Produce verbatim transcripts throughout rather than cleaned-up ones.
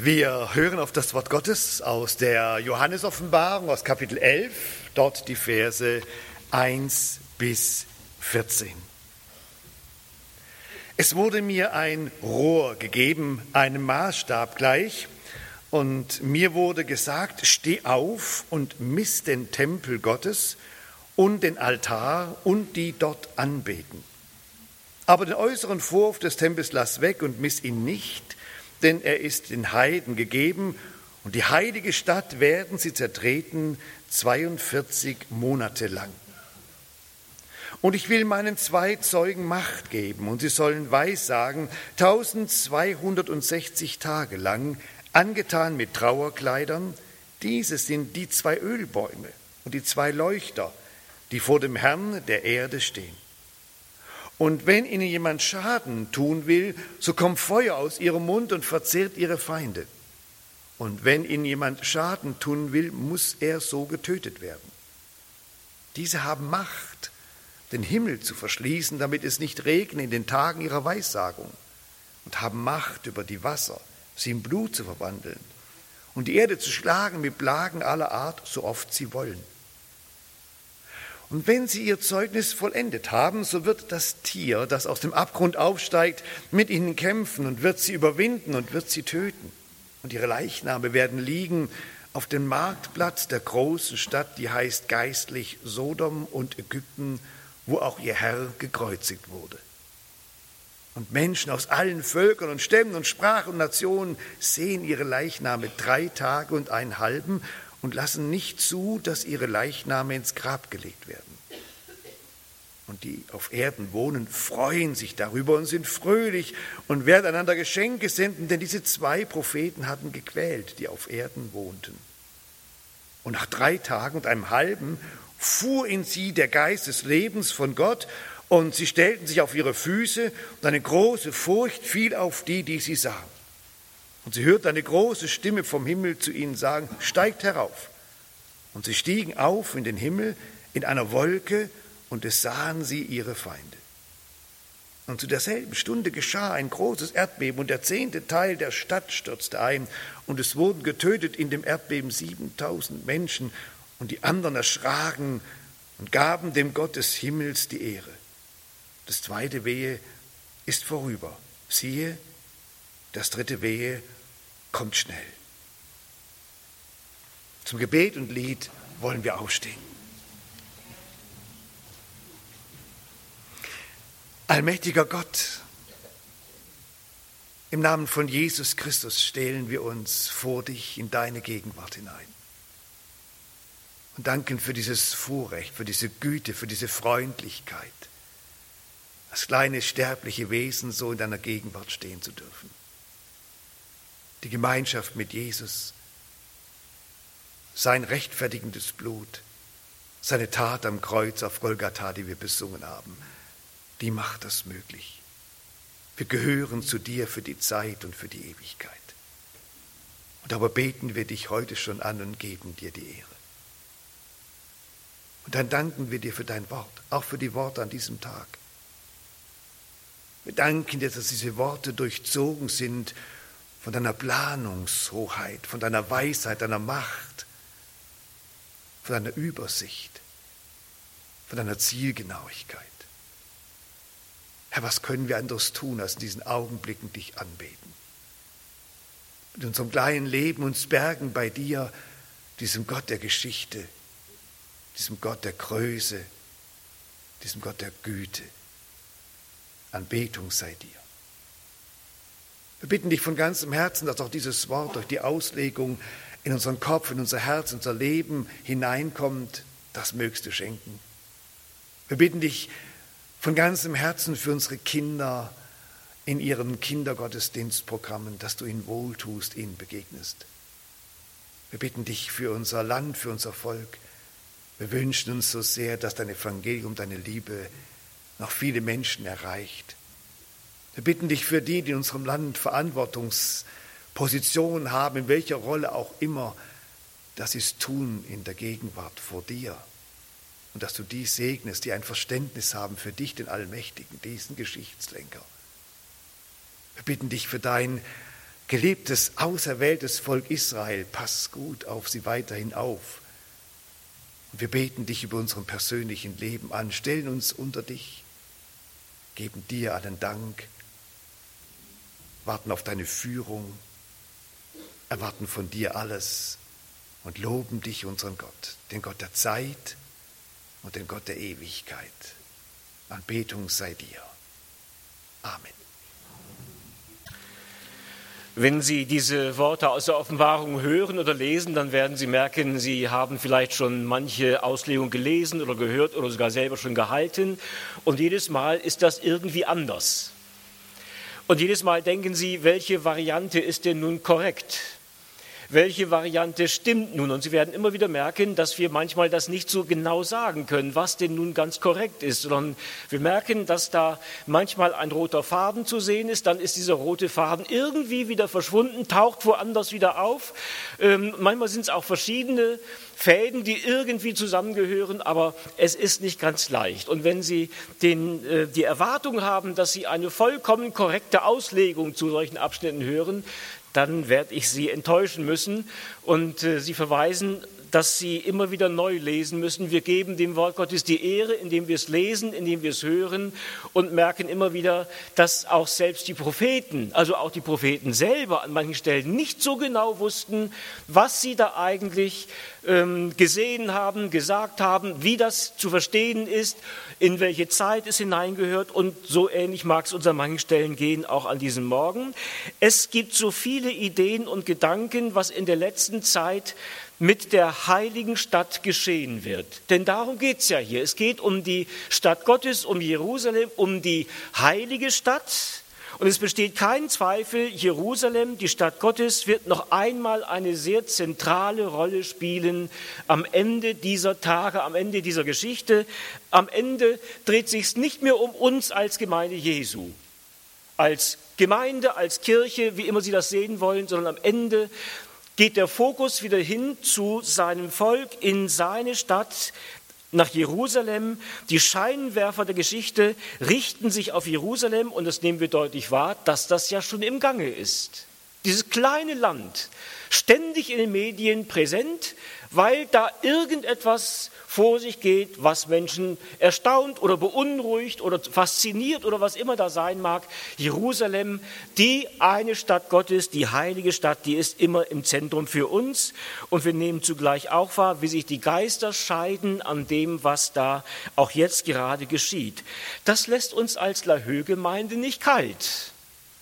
Wir hören auf das Wort Gottes aus der Johannes-Offenbarung, aus Kapitel elf, dort die Verse eins bis vierzehn. Es wurde mir ein Rohr gegeben, einem Maßstab gleich, und mir wurde gesagt, steh auf und miss den Tempel Gottes und den Altar und die dort anbeten. Aber den äußeren Vorhof des Tempels lass weg und miss ihn nicht, denn er ist den Heiden gegeben, und die heilige Stadt werden sie zertreten zweiundvierzig Monate lang. Und ich will meinen zwei Zeugen Macht geben, und sie sollen Weissagen tausendzweihundertsechzig Tage lang, angetan mit Trauerkleidern. Diese sind die zwei Ölbäume und die zwei Leuchter, die vor dem Herrn der Erde stehen. Und wenn ihnen jemand Schaden tun will, so kommt Feuer aus ihrem Mund und verzehrt ihre Feinde. Und wenn ihnen jemand Schaden tun will, muss er so getötet werden. Diese haben Macht, den Himmel zu verschließen, damit es nicht regne in den Tagen ihrer Weissagung, und haben Macht über die Wasser, sie in Blut zu verwandeln und die Erde zu schlagen mit Plagen aller Art, so oft sie wollen. Und wenn sie ihr Zeugnis vollendet haben, so wird das Tier, das aus dem Abgrund aufsteigt, mit ihnen kämpfen und wird sie überwinden und wird sie töten. Und ihre Leichname werden liegen auf dem Marktplatz der großen Stadt, die heißt geistlich Sodom und Ägypten, wo auch ihr Herr gekreuzigt wurde. Und Menschen aus allen Völkern und Stämmen und Sprachen und Nationen sehen ihre Leichname drei Tage und einen halben und lassen nicht zu, dass ihre Leichname ins Grab gelegt werden. Und die auf Erden wohnen, freuen sich darüber und sind fröhlich und werden einander Geschenke senden, denn diese zwei Propheten hatten gequält, die auf Erden wohnten. Und nach drei Tagen und einem halben fuhr in sie der Geist des Lebens von Gott, und sie stellten sich auf ihre Füße, und eine große Furcht fiel auf die, die sie sahen. Und sie hörten eine große Stimme vom Himmel zu ihnen sagen, steigt herauf. Und sie stiegen auf in den Himmel in einer Wolke, und es sahen sie ihre Feinde. Und zu derselben Stunde geschah ein großes Erdbeben, und der zehnte Teil der Stadt stürzte ein, und es wurden getötet in dem Erdbeben siebentausend Menschen, und die anderen erschraken und gaben dem Gott des Himmels die Ehre. Das zweite Wehe ist vorüber. Siehe, das dritte Wehe kommt schnell. Zum Gebet und Lied wollen wir aufstehen. Allmächtiger Gott, im Namen von Jesus Christus stellen wir uns vor dich in deine Gegenwart hinein und danken für dieses Vorrecht, für diese Güte, für diese Freundlichkeit, als kleines sterbliche Wesen so in deiner Gegenwart stehen zu dürfen. Die Gemeinschaft mit Jesus, sein rechtfertigendes Blut, seine Tat am Kreuz auf Golgatha, die wir besungen haben, die macht das möglich. Wir gehören zu dir für die Zeit und für die Ewigkeit. Und aber beten wir dich heute schon an und geben dir die Ehre. Und dann danken wir dir für dein Wort, auch für die Worte an diesem Tag. Wir danken dir, dass diese Worte durchzogen sind von deiner Planungshoheit, von deiner Weisheit, deiner Macht, von deiner Übersicht, von deiner Zielgenauigkeit. Herr, was können wir anderes tun, als in diesen Augenblicken dich anbeten? Mit unserem kleinen Leben uns bergen bei dir, diesem Gott der Geschichte, diesem Gott der Größe, diesem Gott der Güte. Anbetung sei dir. Wir bitten dich von ganzem Herzen, dass auch dieses Wort durch die Auslegung in unseren Kopf, in unser Herz, in unser Leben hineinkommt, das mögst du schenken. Wir bitten dich von ganzem Herzen für unsere Kinder in ihren Kindergottesdienstprogrammen, dass du ihnen wohltust, ihnen begegnest. Wir bitten dich für unser Land, für unser Volk. Wir wünschen uns so sehr, dass dein Evangelium, deine Liebe noch viele Menschen erreicht. Wir bitten dich für die, die in unserem Land Verantwortungspositionen haben, in welcher Rolle auch immer, dass sie es tun in der Gegenwart vor dir. Und dass du die segnest, die ein Verständnis haben für dich, den Allmächtigen, diesen Geschichtslenker. Wir bitten dich für dein Geliebtes, auserwähltes Volk Israel, pass gut auf sie weiterhin auf. Wir beten dich über unserem persönlichen Leben an, stellen uns unter dich, geben dir allen Dank, warten auf deine Führung, erwarten von dir alles und loben dich, unseren Gott, den Gott der Zeit und den Gott der Ewigkeit. Anbetung sei dir. Amen. Wenn Sie diese Worte aus der Offenbarung hören oder lesen, dann werden Sie merken, Sie haben vielleicht schon manche Auslegung gelesen oder gehört oder sogar selber schon gehalten. Und jedes Mal ist das irgendwie anders. Und jedes Mal denken Sie, welche Variante ist denn nun korrekt? Welche Variante stimmt nun? Und Sie werden immer wieder merken, dass wir manchmal das nicht so genau sagen können, was denn nun ganz korrekt ist, sondern wir merken, dass da manchmal ein roter Faden zu sehen ist, dann ist dieser rote Faden irgendwie wieder verschwunden, taucht woanders wieder auf. Ähm, manchmal sind es auch verschiedene Fäden, die irgendwie zusammengehören, aber es ist nicht ganz leicht. Und wenn Sie den, äh, die Erwartung haben, dass Sie eine vollkommen korrekte Auslegung zu solchen Abschnitten hören, dann werde ich Sie enttäuschen müssen und äh, Sie verweisen, dass Sie immer wieder neu lesen müssen. Wir geben dem Wort Gottes die Ehre, indem wir es lesen, indem wir es hören und merken immer wieder, dass auch selbst die Propheten, also auch die Propheten selber an manchen Stellen nicht so genau wussten, was sie da eigentlich ähm, gesehen haben, gesagt haben, wie das zu verstehen ist, in welche Zeit es hineingehört, und so ähnlich mag es uns an manchen Stellen gehen, auch an diesem Morgen. Es gibt so viele Ideen und Gedanken, was in der letzten Zeit mit der heiligen Stadt geschehen wird. Denn darum geht es ja hier. Es geht um die Stadt Gottes, um Jerusalem, um die heilige Stadt. Und es besteht kein Zweifel, Jerusalem, die Stadt Gottes, wird noch einmal eine sehr zentrale Rolle spielen am Ende dieser Tage, am Ende dieser Geschichte. Am Ende dreht es sich nicht mehr um uns als Gemeinde Jesu, als Gemeinde, als Kirche, wie immer Sie das sehen wollen, sondern am Ende geht der Fokus wieder hin zu seinem Volk, in seine Stadt, nach Jerusalem. Die Scheinwerfer der Geschichte richten sich auf Jerusalem, und das nehmen wir deutlich wahr, dass das ja schon im Gange ist. Dieses kleine Land, ständig in den Medien präsent, weil da irgendetwas vor sich geht, was Menschen erstaunt oder beunruhigt oder fasziniert oder was immer da sein mag. Jerusalem, die eine Stadt Gottes, die heilige Stadt, die ist immer im Zentrum für uns. Und wir nehmen zugleich auch wahr, wie sich die Geister scheiden an dem, was da auch jetzt gerade geschieht. Das lässt uns als Lahoe-Gemeinde nicht kalt.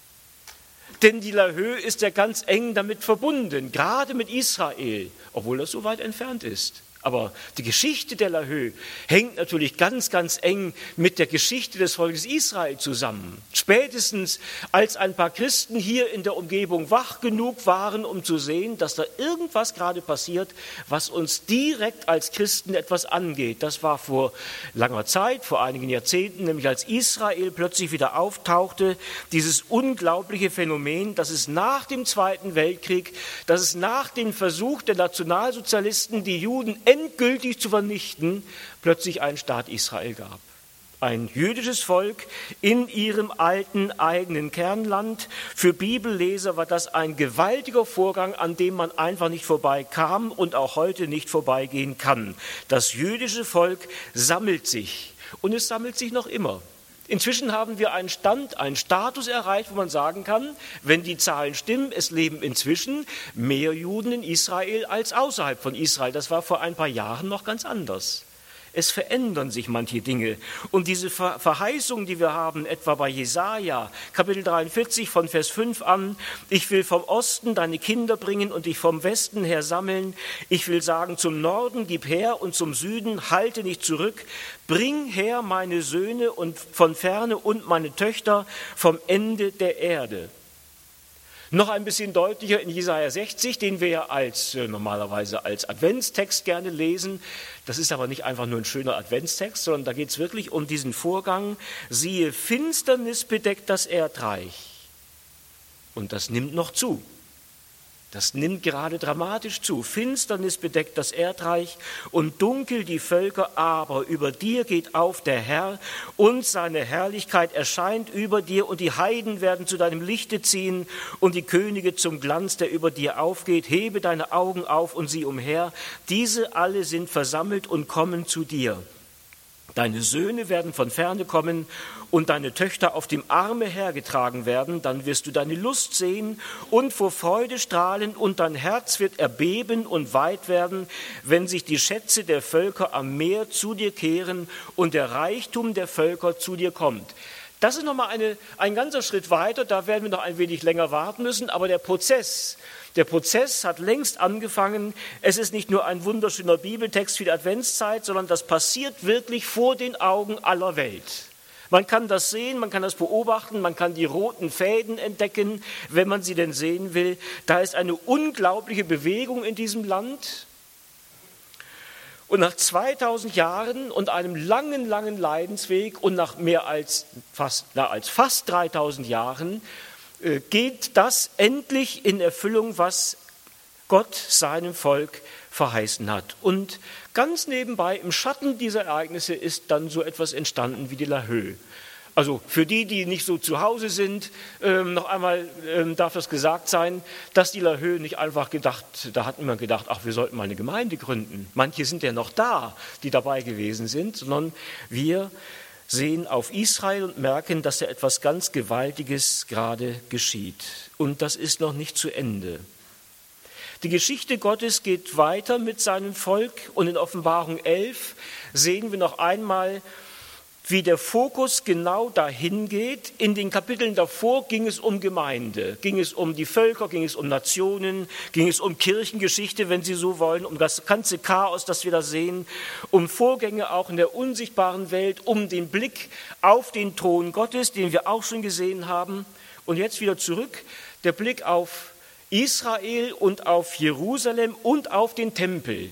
Denn die Lahoe ist ja ganz eng damit verbunden, gerade mit Israel, obwohl das so weit entfernt ist. Aber die Geschichte der Lahoe hängt natürlich ganz, ganz eng mit der Geschichte des Volkes Israel zusammen. Spätestens als ein paar Christen hier in der Umgebung wach genug waren, um zu sehen, dass da irgendwas gerade passiert, was uns direkt als Christen etwas angeht. Das war vor langer Zeit, vor einigen Jahrzehnten, nämlich als Israel plötzlich wieder auftauchte, dieses unglaubliche Phänomen, dass es nach dem Zweiten Weltkrieg, dass es nach dem Versuch der Nationalsozialisten, die Juden endgültig zu vernichten, plötzlich einen Staat Israel gab. Ein jüdisches Volk in ihrem alten eigenen Kernland. Für Bibelleser war das ein gewaltiger Vorgang, an dem man einfach nicht vorbeikam und auch heute nicht vorbeigehen kann. Das jüdische Volk sammelt sich, und es sammelt sich noch immer. Inzwischen haben wir einen Stand, einen Status erreicht, wo man sagen kann, wenn die Zahlen stimmen, es leben inzwischen mehr Juden in Israel als außerhalb von Israel. Das war vor ein paar Jahren noch ganz anders. Es verändern sich manche Dinge. Und diese Verheißung, die wir haben, etwa bei Jesaja, Kapitel dreiundvierzig von Vers fünf an, ich will vom Osten deine Kinder bringen und dich vom Westen her sammeln. Ich will sagen, zum Norden gib her und zum Süden halte nicht zurück. Bring her meine Söhne und von ferne und meine Töchter vom Ende der Erde. Noch ein bisschen deutlicher in Jesaja sechzig, den wir ja als, äh, normalerweise als Adventstext gerne lesen. Das ist aber nicht einfach nur ein schöner Adventstext, sondern da geht es wirklich um diesen Vorgang. Siehe, Finsternis bedeckt das Erdreich. Und das nimmt noch zu. Das nimmt gerade dramatisch zu. Finsternis bedeckt das Erdreich und dunkel die Völker, aber über dir geht auf der Herr und seine Herrlichkeit erscheint über dir und die Heiden werden zu deinem Lichte ziehen und die Könige zum Glanz, der über dir aufgeht. Hebe deine Augen auf und sieh umher. Diese alle sind versammelt und kommen zu dir. Deine Söhne werden von ferne kommen und deine Töchter auf dem Arme hergetragen werden. Dann wirst du deine Lust sehen und vor Freude strahlen und dein Herz wird erbeben und weit werden, wenn sich die Schätze der Völker am Meer zu dir kehren und der Reichtum der Völker zu dir kommt. Das ist nochmal eine, ein ganzer Schritt weiter, da werden wir noch ein wenig länger warten müssen, aber der Prozess, der Prozess hat längst angefangen. Es ist nicht nur ein wunderschöner Bibeltext für die Adventszeit, sondern das passiert wirklich vor den Augen aller Welt. Man kann das sehen, man kann das beobachten, man kann die roten Fäden entdecken, wenn man sie denn sehen will. Da ist eine unglaubliche Bewegung in diesem Land. Und nach zweitausend Jahren und einem langen, langen Leidensweg und nach mehr als fast, na, als fast dreitausend Jahren äh, geht das endlich in Erfüllung, was Gott seinem Volk verheißen hat. Und ganz nebenbei, im Schatten dieser Ereignisse, ist dann so etwas entstanden wie die Lahoe. Also für die, die nicht so zu Hause sind, ähm, noch einmal ähm, darf das gesagt sein, dass die Lahoe nicht einfach gedacht, da hat niemand gedacht, ach, wir sollten mal eine Gemeinde gründen. Manche sind ja noch da, die dabei gewesen sind, sondern wir sehen auf Israel und merken, dass da etwas ganz Gewaltiges gerade geschieht. Und das ist noch nicht zu Ende. Die Geschichte Gottes geht weiter mit seinem Volk und in Offenbarung elf sehen wir noch einmal, wie der Fokus genau dahin geht. In den Kapiteln davor ging es um Gemeinde, ging es um die Völker, ging es um Nationen, ging es um Kirchengeschichte, wenn Sie so wollen, um das ganze Chaos, das wir da sehen, um Vorgänge auch in der unsichtbaren Welt, um den Blick auf den Thron Gottes, den wir auch schon gesehen haben. Und jetzt wieder zurück, der Blick auf Israel und auf Jerusalem und auf den Tempel.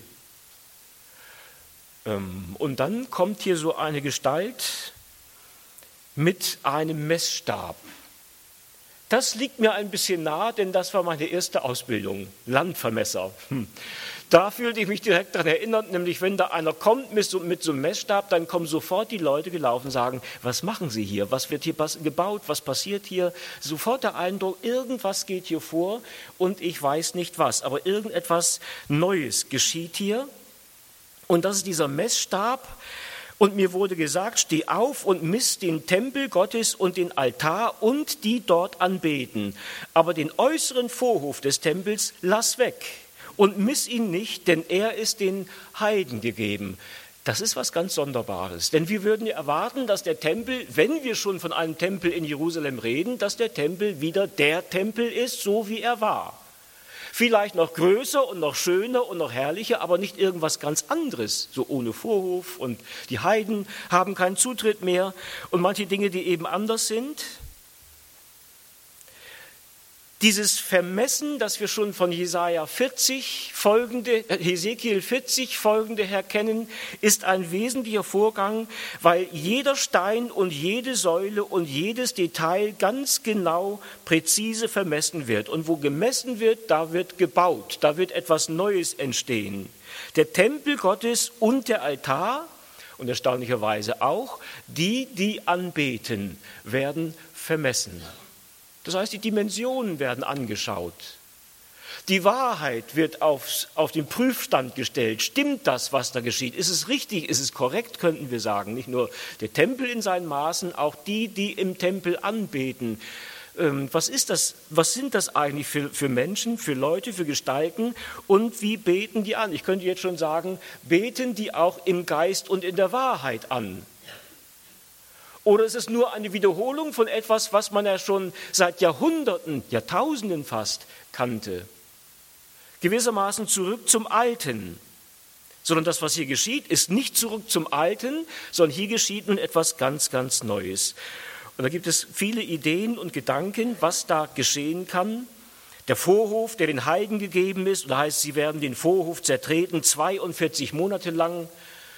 Und dann kommt hier so eine Gestalt mit einem Messstab. Das liegt mir ein bisschen nah, denn das war meine erste Ausbildung, Landvermesser. Hm. Da fühlte ich mich direkt daran erinnert, nämlich wenn da einer kommt mit so, mit so einem Messstab, dann kommen sofort die Leute gelaufen und sagen, was machen Sie hier, was wird hier gebaut, was passiert hier? Sofort der Eindruck, irgendwas geht hier vor und ich weiß nicht was, aber irgendetwas Neues geschieht hier. Und das ist dieser Messstab. Und mir wurde gesagt, steh auf und miss den Tempel Gottes und den Altar und die dort anbeten. Aber den äußeren Vorhof des Tempels lass weg und miss ihn nicht, denn er ist den Heiden gegeben. Das ist was ganz Sonderbares, denn wir würden ja erwarten, dass der Tempel, wenn wir schon von einem Tempel in Jerusalem reden, dass der Tempel wieder der Tempel ist, so wie er war. Vielleicht noch größer und noch schöner und noch herrlicher, aber nicht irgendwas ganz anderes, so ohne Vorhof und die Heiden haben keinen Zutritt mehr und manche Dinge, die eben anders sind. Dieses Vermessen, das wir schon von Jesaja vierzig folgende, Hesekiel vierzig folgende her kennen, ist ein wesentlicher Vorgang, weil jeder Stein und jede Säule und jedes Detail ganz genau, präzise vermessen wird. Und wo gemessen wird, da wird gebaut, da wird etwas Neues entstehen. Der Tempel Gottes und der Altar, und erstaunlicherweise auch, die, die anbeten, werden vermessen. Das heißt, die Dimensionen werden angeschaut. Die Wahrheit wird aufs, auf den Prüfstand gestellt. Stimmt das, was da geschieht? Ist es richtig? Ist es korrekt, könnten wir sagen. Nicht nur der Tempel in seinen Maßen, auch die, die im Tempel anbeten. Ähm, was ist das? Was sind das eigentlich für, für Menschen, für Leute, für Gestalten? Und wie beten die an? Ich könnte jetzt schon sagen, beten die auch im Geist und in der Wahrheit an? Oder ist es nur eine Wiederholung von etwas, was man ja schon seit Jahrhunderten, Jahrtausenden fast kannte? Gewissermaßen zurück zum Alten. Sondern das, was hier geschieht, ist nicht zurück zum Alten, sondern hier geschieht nun etwas ganz, ganz Neues. Und da gibt es viele Ideen und Gedanken, was da geschehen kann. Der Vorhof, der den Heiden gegeben ist, und da heißt, sie werden den Vorhof zertreten, zweiundvierzig Monate lang.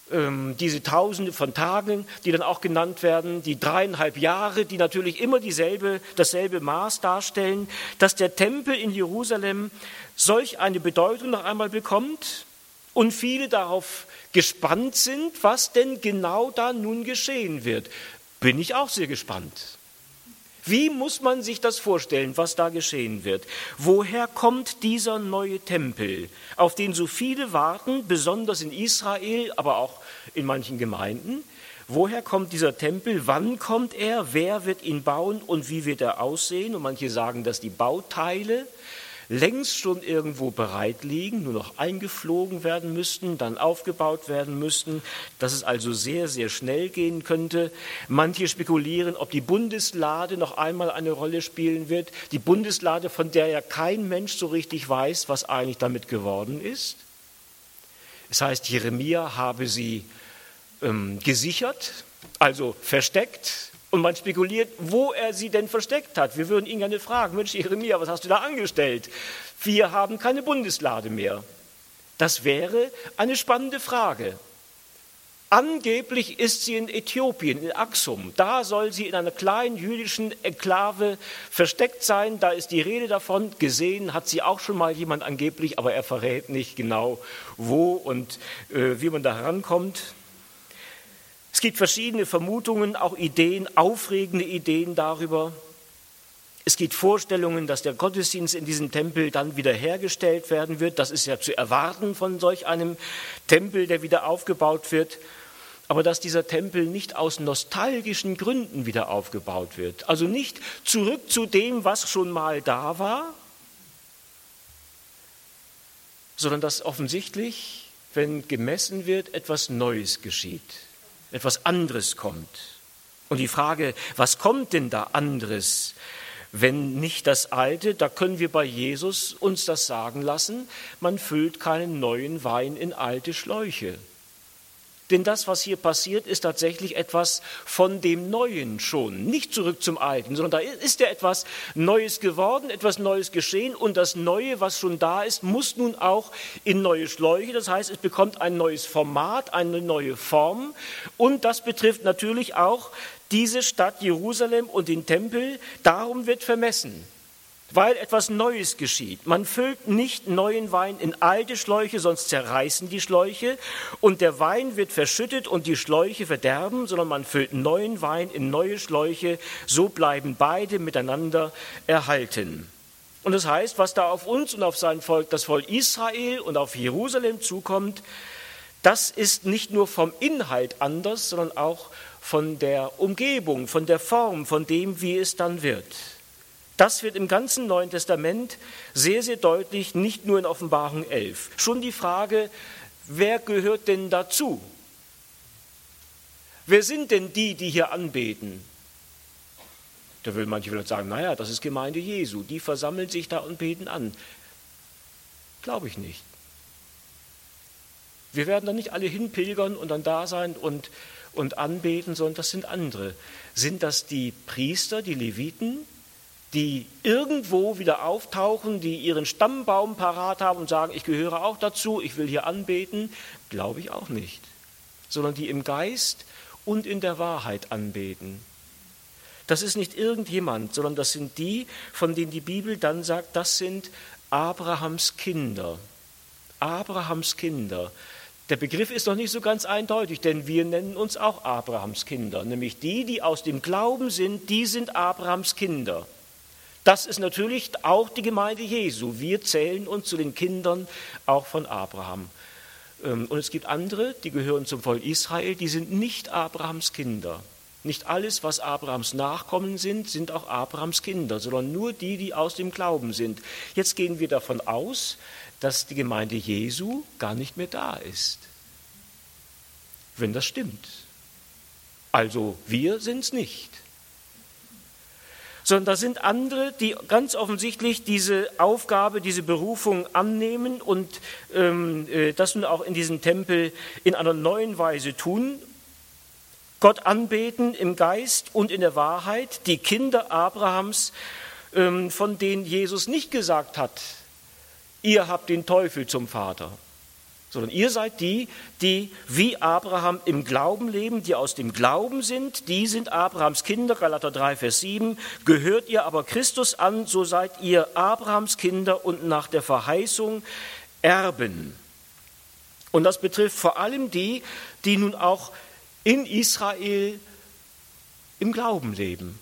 ähm, diese Tausende von Tagen, die dann auch genannt werden, die dreieinhalb Jahre, die natürlich immer dieselbe, dasselbe Maß darstellen, dass der Tempel in Jerusalem solch eine Bedeutung noch einmal bekommt und viele darauf gespannt sind, was denn genau da nun geschehen wird. Bin ich auch sehr gespannt. Wie muss man sich das vorstellen, was da geschehen wird? Woher kommt dieser neue Tempel, auf den so viele warten, besonders in Israel, aber auch in manchen Gemeinden? Woher kommt dieser Tempel? Wann kommt er? Wer wird ihn bauen und wie wird er aussehen? Und manche sagen, dass die Bauteile längst schon irgendwo bereit liegen, nur noch eingeflogen werden müssten, dann aufgebaut werden müssten, dass es also sehr, sehr schnell gehen könnte. Manche spekulieren, ob die Bundeslade noch einmal eine Rolle spielen wird. Die Bundeslade, von der ja kein Mensch so richtig weiß, was eigentlich damit geworden ist. Es heißt, Jeremia habe sie ähm, gesichert, also versteckt. Und man spekuliert, wo er sie denn versteckt hat. Wir würden ihn gerne fragen, Mensch, Jeremia, was hast du da angestellt? Wir haben keine Bundeslade mehr. Das wäre eine spannende Frage. Angeblich ist sie in Äthiopien, in Aksum. Da soll sie in einer kleinen jüdischen Enklave versteckt sein. Da ist die Rede davon. Gesehen hat sie auch schon mal jemand angeblich, aber er verrät nicht genau, wo und äh, wie man da herankommt. Es gibt verschiedene Vermutungen, auch Ideen, aufregende Ideen darüber. Es gibt Vorstellungen, dass der Gottesdienst in diesem Tempel dann wiederhergestellt werden wird. Das ist ja zu erwarten von solch einem Tempel, der wieder aufgebaut wird. Aber dass dieser Tempel nicht aus nostalgischen Gründen wieder aufgebaut wird. Also nicht zurück zu dem, was schon mal da war, sondern dass offensichtlich, wenn gemessen wird, etwas Neues geschieht. Etwas anderes kommt. Und die Frage, was kommt denn da anderes, wenn nicht das Alte? Da können wir bei Jesus uns das sagen lassen, man füllt keinen neuen Wein in alte Schläuche. Denn das, was hier passiert, ist tatsächlich etwas von dem Neuen schon, nicht zurück zum Alten, sondern da ist ja etwas Neues geworden, etwas Neues geschehen und das Neue, was schon da ist, muss nun auch in neue Schläuche, das heißt, es bekommt ein neues Format, eine neue Form und das betrifft natürlich auch diese Stadt Jerusalem und den Tempel, darum wird vermessen. Weil etwas Neues geschieht. Man füllt nicht neuen Wein in alte Schläuche, sonst zerreißen die Schläuche und der Wein wird verschüttet und die Schläuche verderben, sondern man füllt neuen Wein in neue Schläuche, so bleiben beide miteinander erhalten. Und das heißt, was da auf uns und auf sein Volk, das Volk Israel und auf Jerusalem zukommt, das ist nicht nur vom Inhalt anders, sondern auch von der Umgebung, von der Form, von dem, wie es dann wird. Das wird im ganzen Neuen Testament sehr, sehr deutlich, nicht nur in Offenbarung elf. Schon die Frage, wer gehört denn dazu? Wer sind denn die, die hier anbeten? Da will manche vielleicht sagen, naja, das ist Gemeinde Jesu, die versammeln sich da und beten an. Glaube ich nicht. Wir werden da nicht alle hinpilgern und dann da sein und, und anbeten, sondern das sind andere. Sind das die Priester, die Leviten, die irgendwo wieder auftauchen, die ihren Stammbaum parat haben und sagen, ich gehöre auch dazu, ich will hier anbeten? Glaube ich auch nicht. Sondern die im Geist und in der Wahrheit anbeten. Das ist nicht irgendjemand, sondern das sind die, von denen die Bibel dann sagt, das sind Abrahams Kinder. Abrahams Kinder. Der Begriff ist noch nicht so ganz eindeutig, denn wir nennen uns auch Abrahams Kinder. Nämlich die, die aus dem Glauben sind, die sind Abrahams Kinder. Das ist natürlich auch die Gemeinde Jesu. Wir zählen uns zu den Kindern auch von Abraham. Und es gibt andere, die gehören zum Volk Israel, die sind nicht Abrahams Kinder. Nicht alles, was Abrahams Nachkommen sind, sind auch Abrahams Kinder, sondern nur die, die aus dem Glauben sind. Jetzt gehen wir davon aus, dass die Gemeinde Jesu gar nicht mehr da ist. Wenn das stimmt. Also wir sind es nicht. Sondern da sind andere, die ganz offensichtlich diese Aufgabe, diese Berufung annehmen und ähm, das nun auch in diesem Tempel in einer neuen Weise tun. Gott anbeten im Geist und in der Wahrheit, die Kinder Abrahams, ähm, von denen Jesus nicht gesagt hat, ihr habt den Teufel zum Vater, sondern ihr seid die, die wie Abraham im Glauben leben, die aus dem Glauben sind, die sind Abrahams Kinder, Galater drei, Vers sieben, gehört ihr aber Christus an, so seid ihr Abrahams Kinder und nach der Verheißung Erben. Und das betrifft vor allem die, die nun auch in Israel im Glauben leben.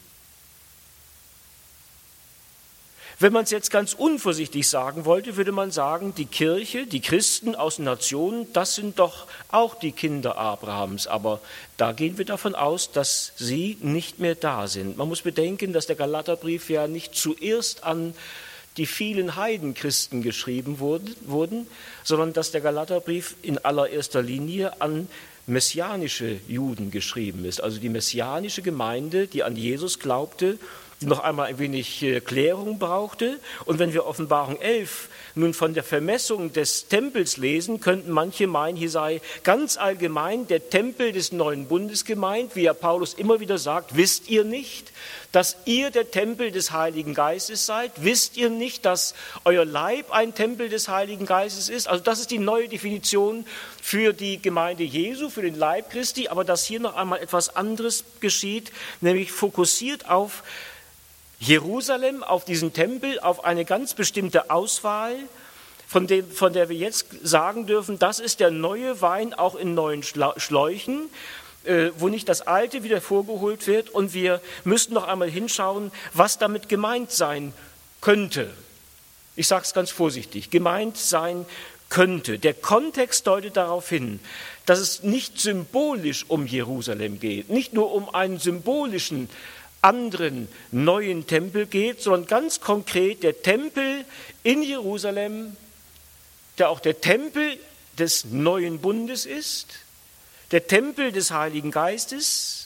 Wenn man es jetzt ganz unvorsichtig sagen wollte, würde man sagen, die Kirche, die Christen aus den Nationen, das sind doch auch die Kinder Abrahams. Aber da gehen wir davon aus, dass sie nicht mehr da sind. Man muss bedenken, dass der Galaterbrief ja nicht zuerst an die vielen Heidenchristen geschrieben wurden, sondern dass der Galaterbrief in allererster Linie an messianische Juden geschrieben ist. Also die messianische Gemeinde, die an Jesus glaubte, die noch einmal ein wenig Klärung brauchte. Und wenn wir Offenbarung elf nun von der Vermessung des Tempels lesen, könnten manche meinen, hier sei ganz allgemein der Tempel des neuen Bundes gemeint, wie ja Paulus immer wieder sagt, wisst ihr nicht, dass ihr der Tempel des Heiligen Geistes seid? Wisst ihr nicht, dass euer Leib ein Tempel des Heiligen Geistes ist? Also das ist die neue Definition für die Gemeinde Jesu, für den Leib Christi, aber dass hier noch einmal etwas anderes geschieht, nämlich fokussiert auf Jerusalem, auf diesen Tempel, auf eine ganz bestimmte Auswahl, von, dem, von der wir jetzt sagen dürfen, das ist der neue Wein auch in neuen Schläuchen, äh, wo nicht das Alte wieder vorgeholt wird. Und wir müssten noch einmal hinschauen, was damit gemeint sein könnte. Ich sage es ganz vorsichtig, gemeint sein könnte. Der Kontext deutet darauf hin, dass es nicht symbolisch um Jerusalem geht, nicht nur um einen symbolischen anderen neuen Tempel geht, sondern ganz konkret der Tempel in Jerusalem, der auch der Tempel des neuen Bundes ist, der Tempel des Heiligen Geistes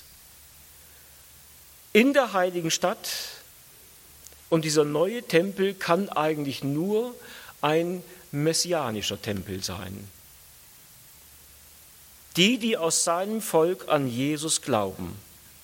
in der heiligen Stadt. Und dieser neue Tempel kann eigentlich nur ein messianischer Tempel sein. Die, die aus seinem Volk an Jesus glauben.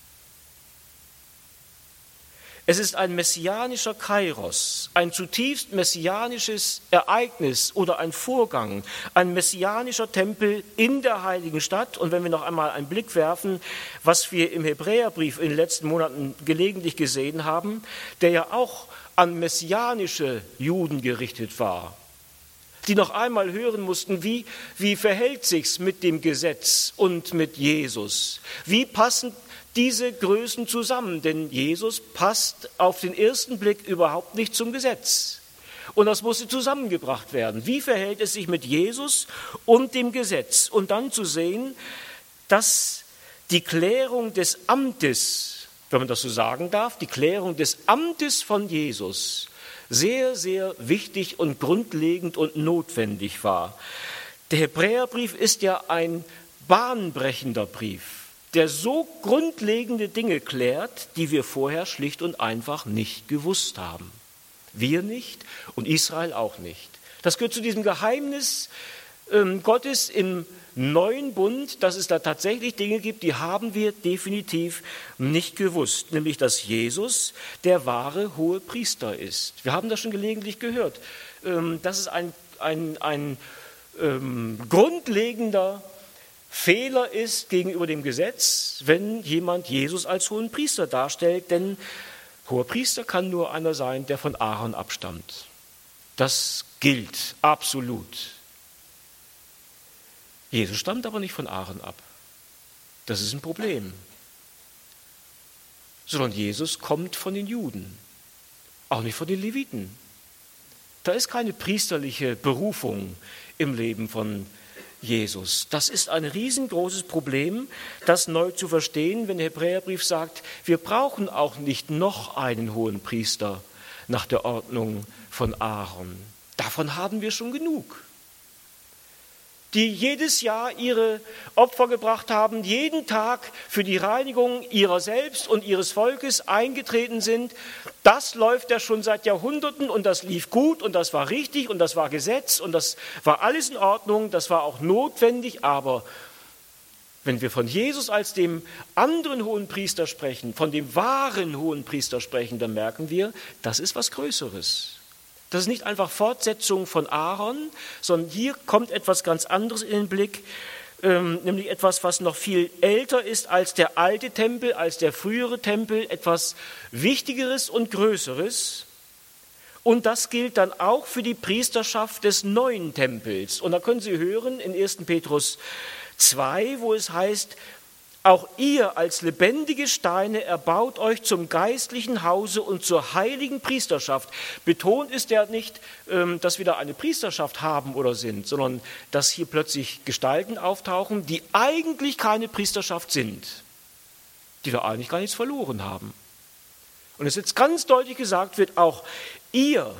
Es ist ein messianischer Kairos, ein zutiefst messianisches Ereignis oder ein Vorgang, ein messianischer Tempel in der heiligen Stadt. Und wenn wir noch einmal einen Blick werfen, was wir im Hebräerbrief in den letzten Monaten gelegentlich gesehen haben, der ja auch an messianische Juden gerichtet war, die noch einmal hören mussten, wie, wie verhält sich's mit dem Gesetz und mit Jesus? Wie passen diese Größen zusammen, denn Jesus passt auf den ersten Blick überhaupt nicht zum Gesetz. Und das musste zusammengebracht werden. Wie verhält es sich mit Jesus und dem Gesetz? Und dann zu sehen, dass die Klärung des Amtes, wenn man das so sagen darf, die Klärung des Amtes von Jesus sehr, sehr wichtig und grundlegend und notwendig war. Der Hebräerbrief ist ja ein bahnbrechender Brief, der so grundlegende Dinge klärt, die wir vorher schlicht und einfach nicht gewusst haben. Wir nicht und Israel auch nicht. Das gehört zu diesem Geheimnis ähm, Gottes im neuen Bund, dass es da tatsächlich Dinge gibt, die haben wir definitiv nicht gewusst. Nämlich, dass Jesus der wahre hohe Priester ist. Wir haben das schon gelegentlich gehört. Ähm, das ist ein, ein, ein ähm, grundlegender Fehler ist gegenüber dem Gesetz, wenn jemand Jesus als hohen Priester darstellt, denn hoher Priester kann nur einer sein, der von Aaron abstammt. Das gilt absolut. Jesus stammt aber nicht von Aaron ab. Das ist ein Problem. Sondern Jesus kommt von den Juden, auch nicht von den Leviten. Da ist keine priesterliche Berufung im Leben von Jesus. Das ist ein riesengroßes Problem, das neu zu verstehen, wenn der Hebräerbrief sagt, wir brauchen auch nicht noch einen hohen Priester nach der Ordnung von Aaron. Davon haben wir schon genug. Die jedes Jahr ihre Opfer gebracht haben, jeden Tag für die Reinigung ihrer selbst und ihres Volkes eingetreten sind. Das läuft ja schon seit Jahrhunderten und das lief gut und das war richtig und das war Gesetz und das war alles in Ordnung, das war auch notwendig. Aber wenn wir von Jesus als dem anderen hohen Priester sprechen, von dem wahren hohen Priester sprechen, dann merken wir, das ist was Größeres. Das ist nicht einfach Fortsetzung von Aaron, sondern hier kommt etwas ganz anderes in den Blick, ähm, nämlich etwas, was noch viel älter ist als der alte Tempel, als der frühere Tempel, etwas Wichtigeres und Größeres. Und das gilt dann auch für die Priesterschaft des neuen Tempels. Und da können Sie hören in ersten Petrus zwei, wo es heißt, auch ihr als lebendige Steine erbaut euch zum geistlichen Hause und zur heiligen Priesterschaft. Betont ist ja nicht, dass wir da eine Priesterschaft haben oder sind, sondern dass hier plötzlich Gestalten auftauchen, die eigentlich keine Priesterschaft sind, die da eigentlich gar nichts verloren haben. Und es jetzt ganz deutlich gesagt wird, auch ihr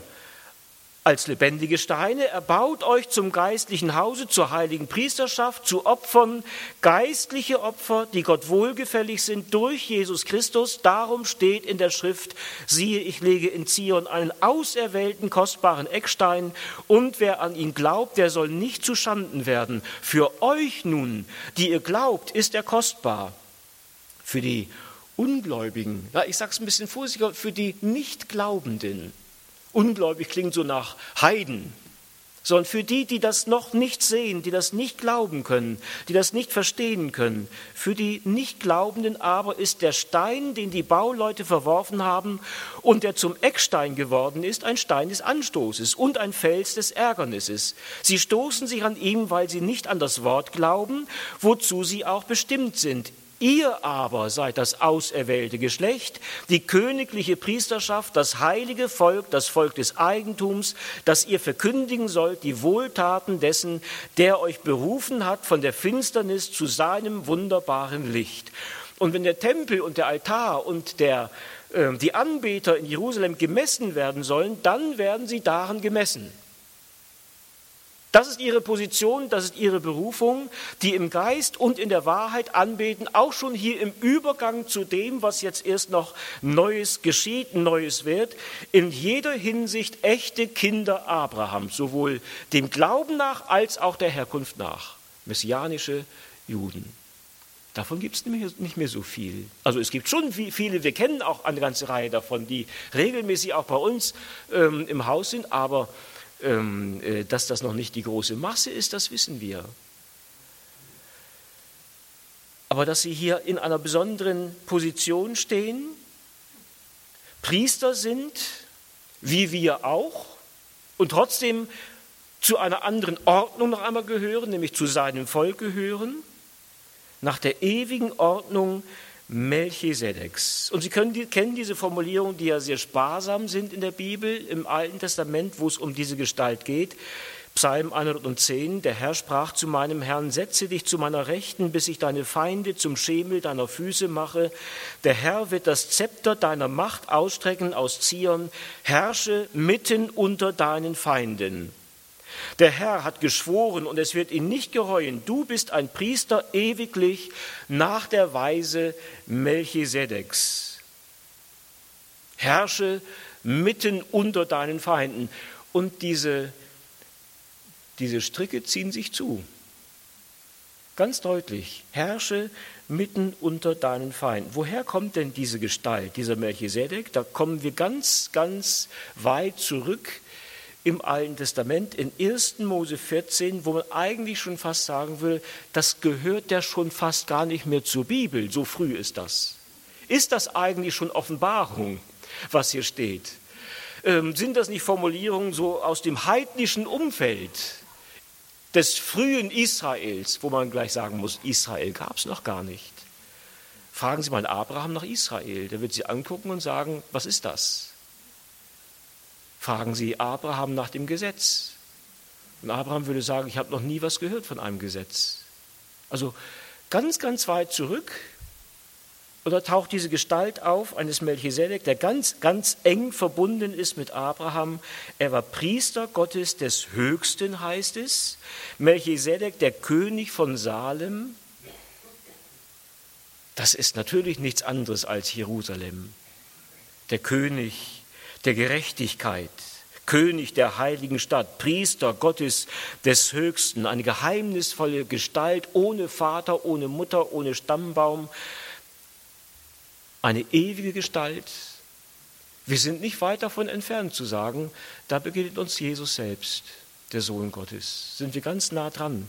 als lebendige Steine erbaut euch zum geistlichen Hause, zur heiligen Priesterschaft, zu Opfern, geistliche Opfer, die Gott wohlgefällig sind durch Jesus Christus. Darum steht in der Schrift, siehe, ich lege in Zion einen auserwählten, kostbaren Eckstein, und wer an ihn glaubt, der soll nicht zu Schanden werden. Für euch nun, die ihr glaubt, ist er kostbar. Für die Ungläubigen, ja, ich sage es ein bisschen vorsichtiger, für die Nichtglaubenden. Ungläubig klingt so nach Heiden, sondern für die, die das noch nicht sehen, die das nicht glauben können, die das nicht verstehen können. Für die Nichtglaubenden aber ist der Stein, den die Bauleute verworfen haben und der zum Eckstein geworden ist, ein Stein des Anstoßes und ein Fels des Ärgernisses. Sie stoßen sich an ihm, weil sie nicht an das Wort glauben, wozu sie auch bestimmt sind. Ihr aber seid das auserwählte Geschlecht, die königliche Priesterschaft, das heilige Volk, das Volk des Eigentums, das ihr verkündigen sollt, die Wohltaten dessen, der euch berufen hat von der Finsternis zu seinem wunderbaren Licht. Und wenn der Tempel und der Altar und der, äh, die Anbeter in Jerusalem gemessen werden sollen, dann werden sie daran gemessen. Das ist ihre Position, das ist ihre Berufung, die im Geist und in der Wahrheit anbeten, auch schon hier im Übergang zu dem, was jetzt erst noch Neues geschieht, Neues wird, in jeder Hinsicht echte Kinder Abrahams, sowohl dem Glauben nach als auch der Herkunft nach, messianische Juden. Davon gibt es nicht mehr so viel. Also es gibt schon viele, wir kennen auch eine ganze Reihe davon, die regelmäßig auch bei uns ähm, im Haus sind, aber dass das noch nicht die große Masse ist, das wissen wir. Aber dass sie hier in einer besonderen Position stehen, Priester sind, wie wir auch, und trotzdem zu einer anderen Ordnung noch einmal gehören, nämlich zu seinem Volk gehören, nach der ewigen Ordnung Melchisedeks. Und Sie können die, kennen diese Formulierungen, die ja sehr sparsam sind in der Bibel, im Alten Testament, wo es um diese Gestalt geht. Psalm hundertzehn, der Herr sprach zu meinem Herrn, setze dich zu meiner Rechten, bis ich deine Feinde zum Schemel deiner Füße mache. Der Herr wird das Zepter deiner Macht ausstrecken aus Zion, herrsche mitten unter deinen Feinden. Der Herr hat geschworen und es wird ihn nicht gereuen. Du bist ein Priester ewiglich nach der Weise Melchisedeks. Herrsche mitten unter deinen Feinden. Und diese, diese Stricke ziehen sich zu. Ganz deutlich. Herrsche mitten unter deinen Feinden. Woher kommt denn diese Gestalt, dieser Melchisedek? Da kommen wir ganz, ganz weit zurück im Alten Testament, in ersten Mose vierzehn, wo man eigentlich schon fast sagen will, das gehört ja schon fast gar nicht mehr zur Bibel, so früh ist das. Ist das eigentlich schon Offenbarung, was hier steht? Ähm, sind das nicht Formulierungen so aus dem heidnischen Umfeld des frühen Israels, wo man gleich sagen muss, Israel gab es noch gar nicht? Fragen Sie mal Abraham nach Israel, der wird Sie angucken und sagen, was ist das? Fragen Sie Abraham nach dem Gesetz. Und Abraham würde sagen, ich habe noch nie was gehört von einem Gesetz. Also ganz, ganz weit zurück. Und da taucht diese Gestalt auf, eines Melchisedek, der ganz, ganz eng verbunden ist mit Abraham. Er war Priester Gottes des Höchsten, heißt es. Melchisedek, der König von Salem. Das ist natürlich nichts anderes als Jerusalem. Der König der Gerechtigkeit, König der heiligen Stadt, Priester Gottes des Höchsten, eine geheimnisvolle Gestalt, ohne Vater, ohne Mutter, ohne Stammbaum, eine ewige Gestalt, Wir sind nicht weit davon entfernt zu sagen, da begegnet uns Jesus selbst, der Sohn Gottes. Sind wir ganz nah dran.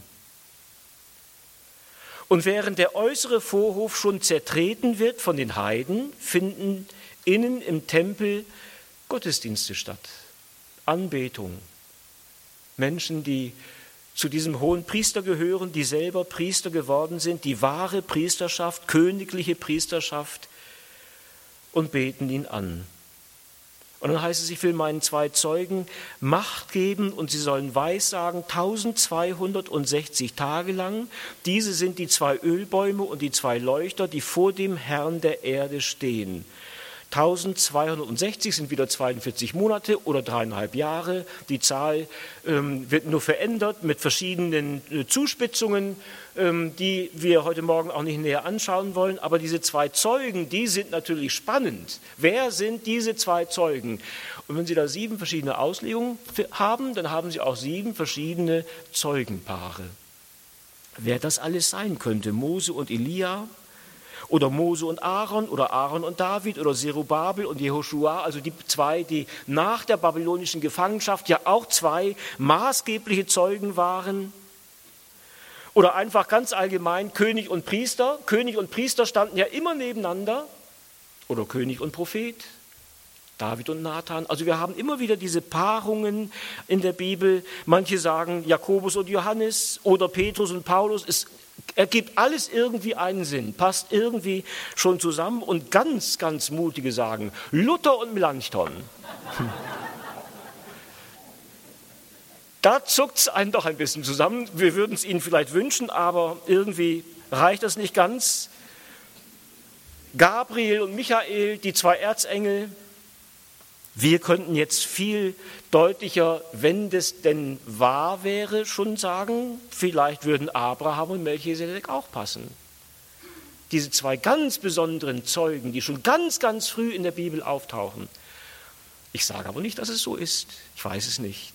Und während der äußere Vorhof schon zertreten wird von den Heiden, finden innen im Tempel Gottesdienste statt, Anbetung. Menschen, die zu diesem hohen Priester gehören, die selber Priester geworden sind, die wahre Priesterschaft, königliche Priesterschaft, und beten ihn an. Und dann heißt es, ich will meinen zwei Zeugen Macht geben und sie sollen Weissagen eintausendzweihundertsechzig Tage lang. Diese sind die zwei Ölbäume und die zwei Leuchter, die vor dem Herrn der Erde stehen. eintausendzweihundertsechzig sind wieder zweiundvierzig Monate oder dreieinhalb Jahre. Die Zahl ähm, wird nur verändert mit verschiedenen äh, Zuspitzungen, ähm, die wir heute Morgen auch nicht näher anschauen wollen. Aber diese zwei Zeugen, die sind natürlich spannend. Wer sind diese zwei Zeugen? Und wenn Sie da sieben verschiedene Auslegungen haben, dann haben Sie auch sieben verschiedene Zeugenpaare. Wer das alles sein könnte, Mose und Elia, oder Mose und Aaron oder Aaron und David oder Zerubabel und Jehoschua, also die zwei, die nach der babylonischen Gefangenschaft ja auch zwei maßgebliche Zeugen waren. Oder einfach ganz allgemein König und Priester. König und Priester standen ja immer nebeneinander. Oder König und Prophet, David und Nathan. Also wir haben immer wieder diese Paarungen in der Bibel. Manche sagen Jakobus und Johannes oder Petrus und Paulus. Es ergibt alles irgendwie einen Sinn, passt irgendwie schon zusammen. Und ganz, ganz mutige sagen Luther und Melanchthon. Da zuckt es einen doch ein bisschen zusammen. Wir würden es Ihnen vielleicht wünschen, aber irgendwie reicht das nicht ganz. Gabriel und Michael, die zwei Erzengel. Wir könnten jetzt viel deutlicher, wenn das denn wahr wäre, schon sagen, vielleicht würden Abraham und Melchisedek auch passen. Diese zwei ganz besonderen Zeugen, die schon ganz, ganz früh in der Bibel auftauchen. Ich sage aber nicht, dass es so ist. Ich weiß es nicht.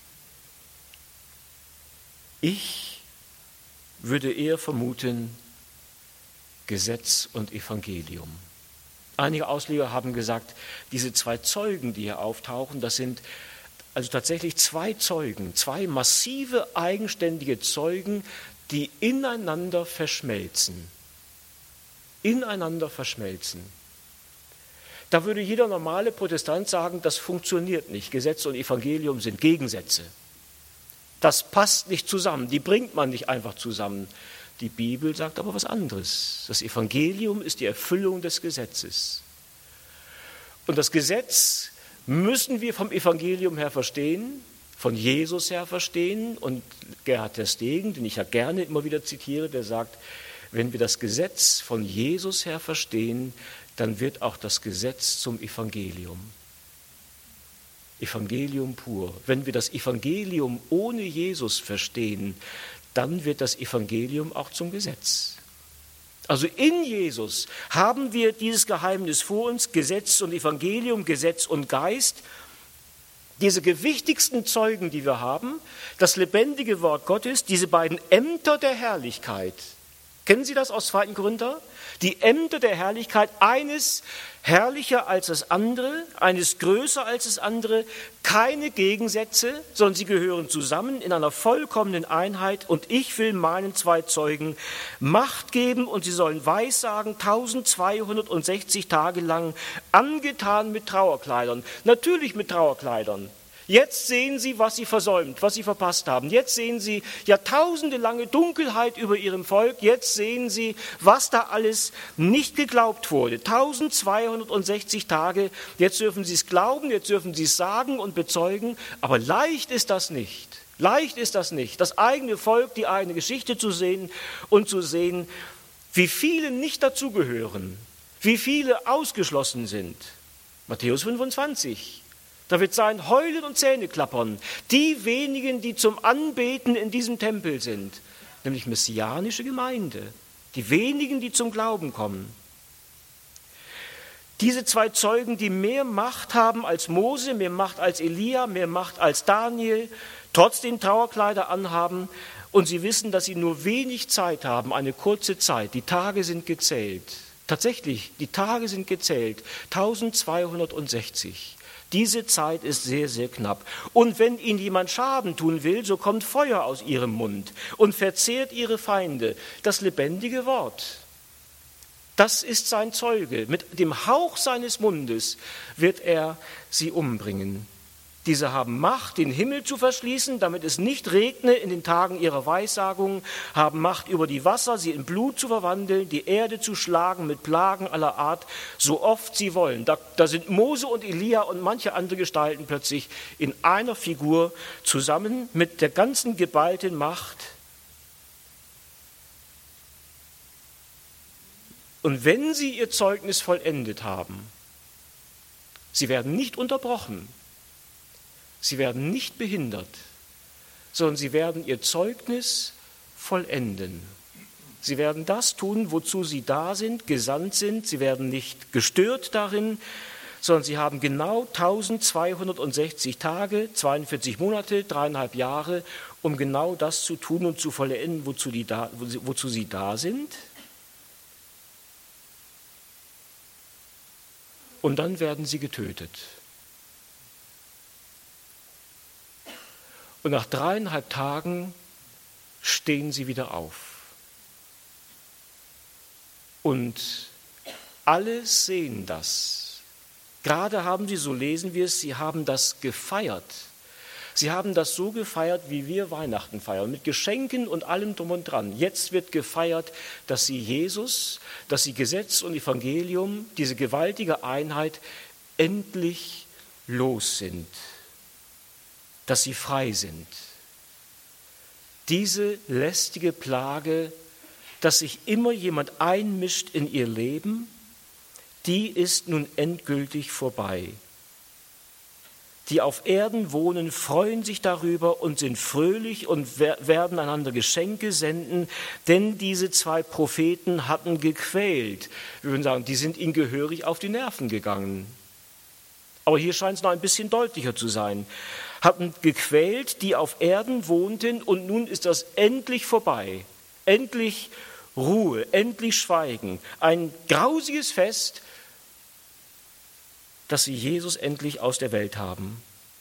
Ich würde eher vermuten, Gesetz und Evangelium. Einige Ausleger haben gesagt, diese zwei Zeugen, die hier auftauchen, das sind also tatsächlich zwei Zeugen, zwei massive, eigenständige Zeugen, die ineinander verschmelzen. Ineinander verschmelzen. Da würde jeder normale Protestant sagen, das funktioniert nicht. Gesetz und Evangelium sind Gegensätze. Das passt nicht zusammen, die bringt man nicht einfach zusammen. Die Bibel sagt aber was anderes. Das Evangelium ist die Erfüllung des Gesetzes. Und das Gesetz müssen wir vom Evangelium her verstehen, von Jesus her verstehen. Und Gerhard Terstegen, den ich ja gerne immer wieder zitiere, der sagt, wenn wir das Gesetz von Jesus her verstehen, dann wird auch das Gesetz zum Evangelium. Evangelium pur. Wenn wir das Evangelium ohne Jesus verstehen, dann wird das Evangelium auch zum Gesetz. Also in Jesus haben wir dieses Geheimnis vor uns, Gesetz und Evangelium, Gesetz und Geist, diese gewichtigsten Zeugen, die wir haben, das lebendige Wort Gottes, diese beiden Ämter der Herrlichkeit. Kennen Sie das aus zweiten Korinther? Die Ämter der Herrlichkeit, eines herrlicher als das andere, eines größer als das andere, keine Gegensätze, sondern sie gehören zusammen in einer vollkommenen Einheit. Und ich will meinen zwei Zeugen Macht geben und sie sollen Weissagen eintausendzweihundertsechzig Tage lang, angetan mit Trauerkleidern. Natürlich mit Trauerkleidern. Jetzt sehen sie, was sie versäumt, was sie verpasst haben. Jetzt sehen sie jahrtausendelange Dunkelheit über ihrem Volk. Jetzt sehen sie, was da alles nicht geglaubt wurde. eintausendzweihundertsechzig Tage. Jetzt dürfen sie es glauben, jetzt dürfen sie es sagen und bezeugen. Aber leicht ist das nicht. Leicht ist das nicht. Das eigene Volk, die eigene Geschichte zu sehen und zu sehen, wie viele nicht dazugehören, wie viele ausgeschlossen sind. Matthäus fünfundzwanzig. Da wird sein Heulen und Zähneklappern. Die wenigen, die zum Anbeten in diesem Tempel sind, nämlich messianische Gemeinde. Die wenigen, die zum Glauben kommen. Diese zwei Zeugen, die mehr Macht haben als Mose, mehr Macht als Elia, mehr Macht als Daniel, trotzdem Trauerkleider anhaben und sie wissen, dass sie nur wenig Zeit haben, eine kurze Zeit. Die Tage sind gezählt. Tatsächlich, die Tage sind gezählt, eintausendzweihundertsechzig. Diese Zeit ist sehr, sehr knapp. Und wenn ihnen jemand Schaden tun will, so kommt Feuer aus ihrem Mund und verzehrt ihre Feinde. Das lebendige Wort, das ist sein Zeuge. Mit dem Hauch seines Mundes wird er sie umbringen. Diese haben Macht, den Himmel zu verschließen, damit es nicht regne in den Tagen ihrer Weissagung, haben Macht über die Wasser, sie in Blut zu verwandeln, die Erde zu schlagen mit Plagen aller Art, so oft sie wollen. Da, da sind Mose und Elia und manche andere Gestalten plötzlich in einer Figur zusammen mit der ganzen geballten Macht. Und wenn sie ihr Zeugnis vollendet haben, sie werden nicht unterbrochen, sie werden nicht behindert, sondern sie werden ihr Zeugnis vollenden. Sie werden das tun, wozu sie da sind, gesandt sind. Sie werden nicht gestört darin, sondern sie haben genau eintausendzweihundertsechzig Tage, zweiundvierzig Monate, dreieinhalb Jahre, um genau das zu tun und zu vollenden, wozu, die da, wozu sie da sind. Und dann werden sie getötet. Und nach dreieinhalb Tagen stehen sie wieder auf. Und alle sehen das. Gerade haben sie, so lesen wir es, sie haben das gefeiert. Sie haben das so gefeiert, wie wir Weihnachten feiern, mit Geschenken und allem drum und dran. Jetzt wird gefeiert, dass sie Jesus, dass sie Gesetz und Evangelium, diese gewaltige Einheit, endlich los sind. Dass sie frei sind. Diese lästige Plage, dass sich immer jemand einmischt in ihr Leben, die ist nun endgültig vorbei. Die auf Erden wohnen, freuen sich darüber und sind fröhlich und werden einander Geschenke senden, denn diese zwei Propheten hatten gequält. Wir würden sagen, die sind ihnen gehörig auf die Nerven gegangen. Aber hier scheint es noch ein bisschen deutlicher zu sein. Hatten gequält, die auf Erden wohnten, und nun ist das endlich vorbei. Endlich Ruhe, endlich Schweigen. Ein grausiges Fest, dass sie Jesus endlich aus der Welt haben.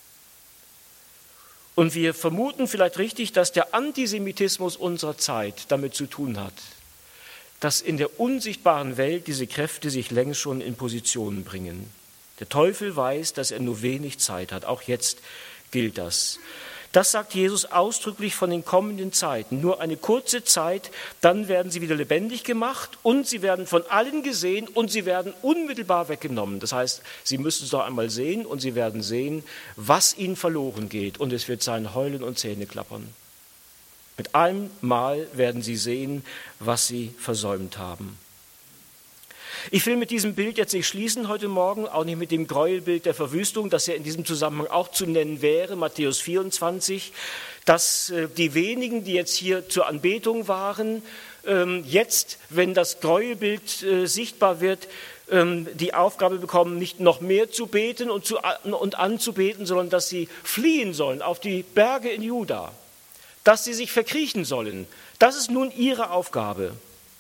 Und wir vermuten vielleicht richtig, dass der Antisemitismus unserer Zeit damit zu tun hat, dass in der unsichtbaren Welt diese Kräfte sich längst schon in Positionen bringen. Der Teufel weiß, dass er nur wenig Zeit hat. Auch jetzt gilt das. Das sagt Jesus ausdrücklich von den kommenden Zeiten. Nur eine kurze Zeit, dann werden sie wieder lebendig gemacht und sie werden von allen gesehen und sie werden unmittelbar weggenommen. Das heißt, sie müssen es doch einmal sehen und sie werden sehen, was ihnen verloren geht. Und es wird sein Heulen und Zähneklappern. Mit einem Mal werden sie sehen, was sie versäumt haben. Ich will mit diesem Bild jetzt nicht schließen heute Morgen, auch nicht mit dem Gräuelbild der Verwüstung, das ja in diesem Zusammenhang auch zu nennen wäre, Matthäus vierundzwanzig, dass die wenigen, die jetzt hier zur Anbetung waren, jetzt, wenn das Gräuelbild sichtbar wird, die Aufgabe bekommen, nicht noch mehr zu beten und, zu, und anzubeten, sondern dass sie fliehen sollen auf die Berge in Juda, dass sie sich verkriechen sollen. Das ist nun ihre Aufgabe.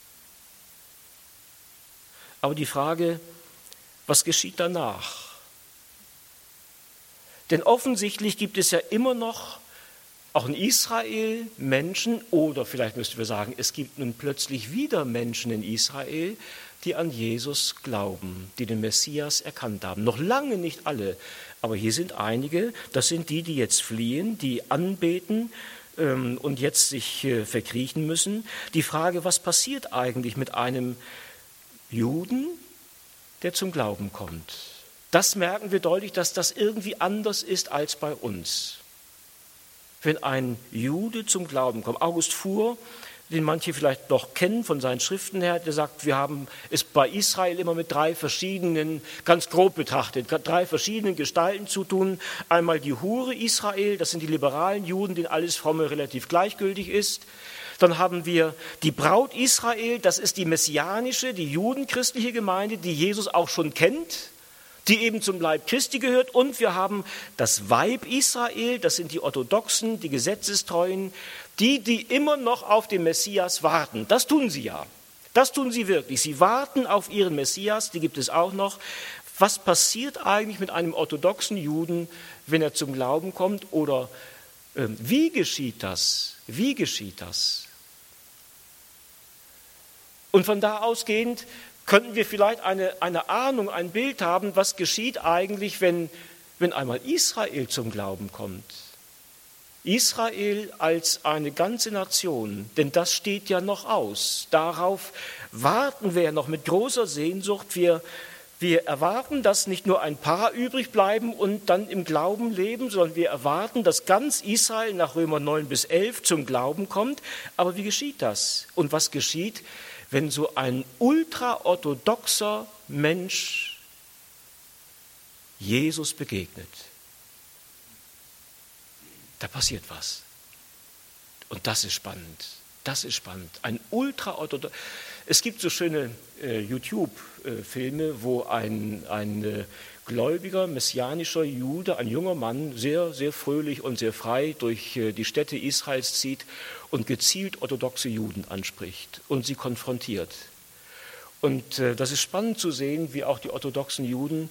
Aber die Frage, was geschieht danach? Denn offensichtlich gibt es ja immer noch, auch in Israel, Menschen, oder vielleicht müssten wir sagen, es gibt nun plötzlich wieder Menschen in Israel, die an Jesus glauben, die den Messias erkannt haben. Noch lange nicht alle, aber hier sind einige, das sind die, die jetzt fliehen, die anbeten ähm, und jetzt sich äh, verkriechen müssen. Die Frage, was passiert eigentlich mit einem Juden, der zum Glauben kommt. Das merken wir deutlich, dass das irgendwie anders ist als bei uns. Wenn ein Jude zum Glauben kommt, August Fuhr, den manche vielleicht noch kennen von seinen Schriften her, der sagt, wir haben es bei Israel immer mit drei verschiedenen, ganz grob betrachtet, drei verschiedenen Gestalten zu tun. Einmal die Hure Israel, das sind die liberalen Juden, denen alles Fromme relativ gleichgültig ist. Dann haben wir die Braut Israel, das ist die messianische, die judenchristliche Gemeinde, die Jesus auch schon kennt, die eben zum Leib Christi gehört. Und wir haben das Weib Israel, das sind die Orthodoxen, die Gesetzestreuen, die, die immer noch auf den Messias warten. Das tun sie ja. Das tun sie wirklich. Sie warten auf ihren Messias, die gibt es auch noch. Was passiert eigentlich mit einem orthodoxen Juden, wenn er zum Glauben kommt? Oder äh, wie geschieht das? Wie geschieht das? Und von da ausgehend könnten wir vielleicht eine, eine Ahnung, ein Bild haben, was geschieht eigentlich, wenn, wenn einmal Israel zum Glauben kommt. Israel als eine ganze Nation, denn das steht ja noch aus. Darauf warten wir ja noch mit großer Sehnsucht. Wir, wir erwarten, dass nicht nur ein paar übrig bleiben und dann im Glauben leben, sondern wir erwarten, dass ganz Israel nach Römer neun bis elf zum Glauben kommt. Aber wie geschieht das? Und was geschieht, wenn so ein ultraorthodoxer Mensch Jesus begegnet? Da passiert was. Und das ist spannend. Das ist spannend. Ein ultraorthodox. Es gibt so schöne äh, YouTube-Filme, äh, wo ein, ein äh, gläubiger, messianischer Jude, ein junger Mann, sehr, sehr fröhlich und sehr frei durch äh, die Städte Israels zieht und gezielt orthodoxe Juden anspricht und sie konfrontiert. Und äh, das ist spannend zu sehen, wie auch die orthodoxen Juden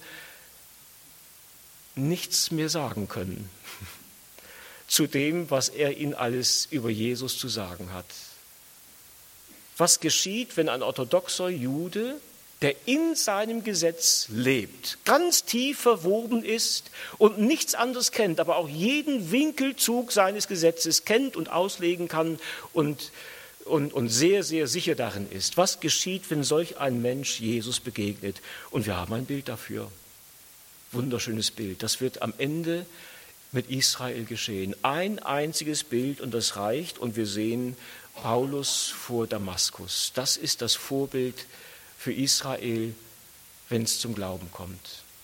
nichts mehr sagen können zu dem, was er ihnen alles über Jesus zu sagen hat. Was geschieht, wenn ein orthodoxer Jude, der in seinem Gesetz lebt, ganz tief verwoben ist und nichts anderes kennt, aber auch jeden Winkelzug seines Gesetzes kennt und auslegen kann und, und, und sehr, sehr sicher darin ist? Was geschieht, wenn solch ein Mensch Jesus begegnet? Und wir haben ein Bild dafür. Wunderschönes Bild. Das wird am Ende mit Israel geschehen. Ein einziges Bild und das reicht und wir sehen Paulus vor Damaskus. Das ist das Vorbild für Israel, wenn es zum Glauben kommt.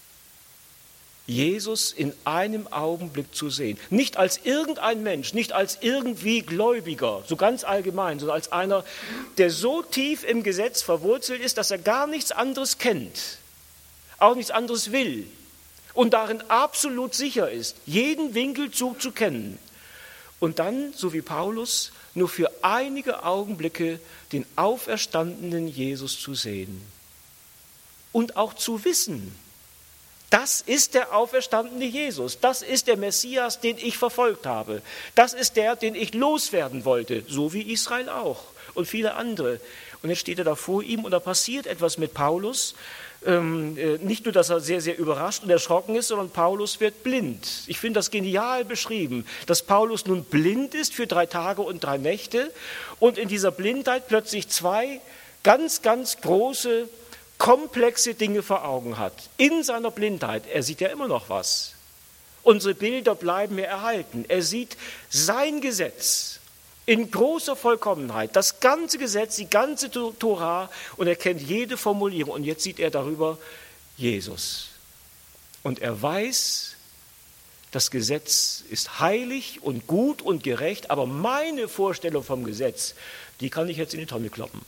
Jesus in einem Augenblick zu sehen. Nicht als irgendein Mensch, nicht als irgendwie Gläubiger, so ganz allgemein, sondern als einer, der so tief im Gesetz verwurzelt ist, dass er gar nichts anderes kennt, auch nichts anderes will. Und darin absolut sicher ist, jeden Winkelzug zu kennen. Und dann, so wie Paulus, nur für einige Augenblicke den auferstandenen Jesus zu sehen. Und auch zu wissen, das ist der auferstandene Jesus, das ist der Messias, den ich verfolgt habe. Das ist der, den ich loswerden wollte, so wie Israel auch und viele andere. Und jetzt steht er da vor ihm und da passiert etwas mit Paulus. Ähm, äh, nicht nur, dass er sehr, sehr überrascht und erschrocken ist, sondern Paulus wird blind. Ich finde das genial beschrieben, dass Paulus nun blind ist für drei Tage und drei Nächte und in dieser Blindheit plötzlich zwei ganz, ganz große, komplexe Dinge vor Augen hat. In seiner Blindheit, er sieht ja immer noch was. Unsere Bilder bleiben mir erhalten. Er sieht sein Gesetz in großer Vollkommenheit, das ganze Gesetz, die ganze Tora und er kennt jede Formulierung und jetzt sieht er darüber Jesus. Und er weiß, das Gesetz ist heilig und gut und gerecht, aber meine Vorstellung vom Gesetz, die kann ich jetzt in die Tonne kloppen.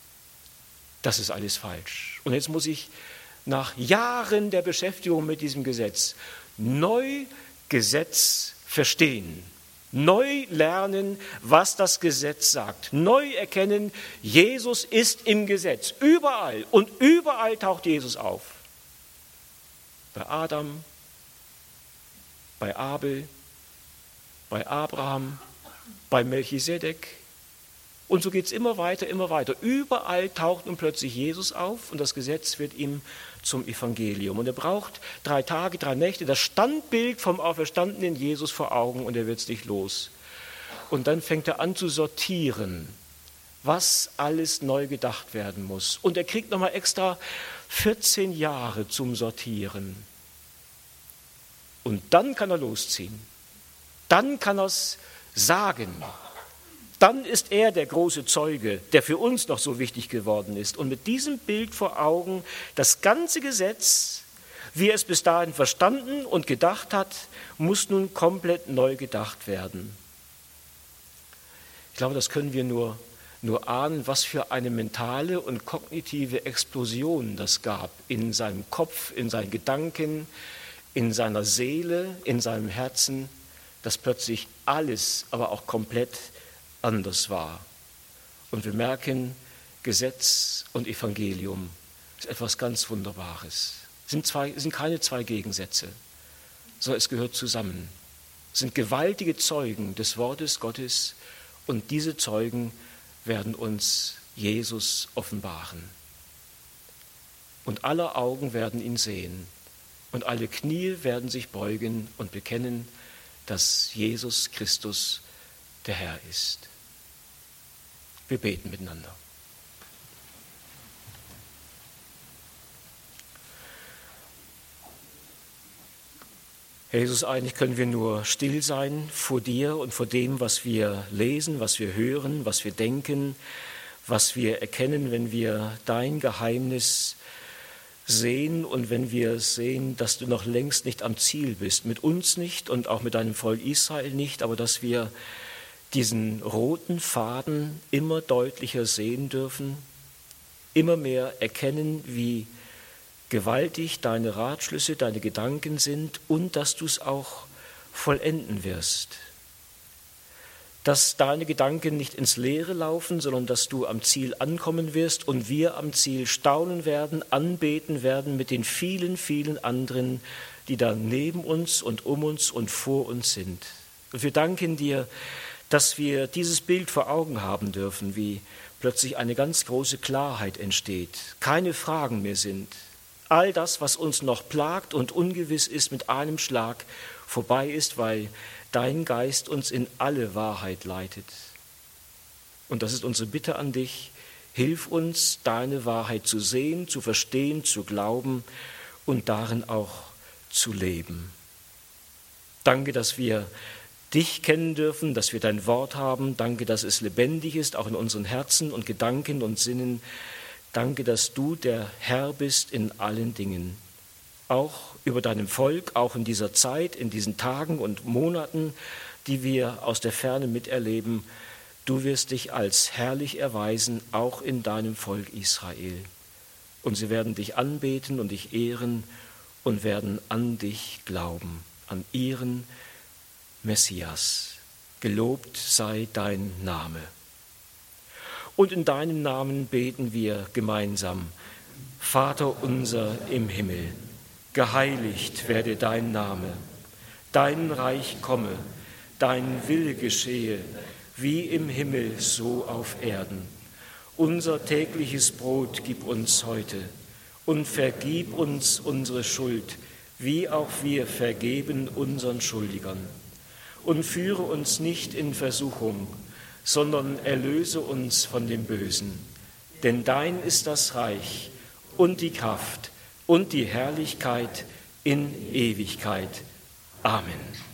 Das ist alles falsch. Und jetzt muss ich nach Jahren der Beschäftigung mit diesem Gesetz neu Gesetz verstehen. Neu lernen, was das Gesetz sagt. Neu erkennen, Jesus ist im Gesetz. Überall. Und überall taucht Jesus auf. Bei Adam, bei Abel, bei Abraham, bei Melchisedek. Und so geht es immer weiter, immer weiter. Überall taucht nun plötzlich Jesus auf und das Gesetz wird ihm zum Evangelium. Und er braucht drei Tage, drei Nächte, das Standbild vom auferstandenen Jesus vor Augen und er wird es nicht los. Und dann fängt er an zu sortieren, was alles neu gedacht werden muss. Und er kriegt nochmal extra vierzehn Jahre zum Sortieren. Und dann kann er losziehen. Dann kann er es sagen. Dann ist er der große Zeuge, der für uns noch so wichtig geworden ist. Und mit diesem Bild vor Augen, das ganze Gesetz, wie er es bis dahin verstanden und gedacht hat, muss nun komplett neu gedacht werden. Ich glaube, das können wir nur, nur ahnen, was für eine mentale und kognitive Explosion das gab in seinem Kopf, in seinen Gedanken, in seiner Seele, in seinem Herzen, dass plötzlich alles, aber auch komplett anders war. Und wir merken, Gesetz und Evangelium ist etwas ganz Wunderbares. Es sind, zwei, es sind keine zwei Gegensätze, sondern es gehört zusammen. Es sind gewaltige Zeugen des Wortes Gottes und diese Zeugen werden uns Jesus offenbaren. Und alle Augen werden ihn sehen und alle Knie werden sich beugen und bekennen, dass Jesus Christus der Herr ist. Wir beten miteinander. Herr Jesus, eigentlich können wir nur still sein vor dir und vor dem, was wir lesen, was wir hören, was wir denken, was wir erkennen, wenn wir dein Geheimnis sehen und wenn wir sehen, dass du noch längst nicht am Ziel bist, mit uns nicht und auch mit deinem Volk Israel nicht, aber dass wir diesen roten Faden immer deutlicher sehen dürfen, immer mehr erkennen, wie gewaltig deine Ratschlüsse, deine Gedanken sind und dass du es auch vollenden wirst. Dass deine Gedanken nicht ins Leere laufen, sondern dass du am Ziel ankommen wirst und wir am Ziel staunen werden, anbeten werden mit den vielen, vielen anderen, die da neben uns und um uns und vor uns sind. Und wir danken dir, dass wir dieses Bild vor Augen haben dürfen, wie plötzlich eine ganz große Klarheit entsteht, keine Fragen mehr sind. All das, was uns noch plagt und ungewiss ist, mit einem Schlag vorbei ist, weil dein Geist uns in alle Wahrheit leitet. Und das ist unsere Bitte an dich. Hilf uns, deine Wahrheit zu sehen, zu verstehen, zu glauben und darin auch zu leben. Danke, dass wir dich kennen dürfen, dass wir dein Wort haben. Danke, dass es lebendig ist, auch in unseren Herzen und Gedanken und Sinnen. Danke, dass du der Herr bist in allen Dingen, auch über deinem Volk, auch in dieser Zeit, in diesen Tagen und Monaten, die wir aus der Ferne miterleben. Du wirst dich als herrlich erweisen, auch in deinem Volk Israel. Und sie werden dich anbeten und dich ehren und werden an dich glauben, an ihren Messias. Gelobt sei dein Name. Und in deinem Namen beten wir gemeinsam: Vater unser im Himmel, geheiligt werde dein Name, dein Reich komme, dein Wille geschehe, wie im Himmel so auf Erden. Unser tägliches Brot gib uns heute und vergib uns unsere Schuld, wie auch wir vergeben unseren Schuldigern. Und führe uns nicht in Versuchung, sondern erlöse uns von dem Bösen. Denn dein ist das Reich und die Kraft und die Herrlichkeit in Ewigkeit. Amen.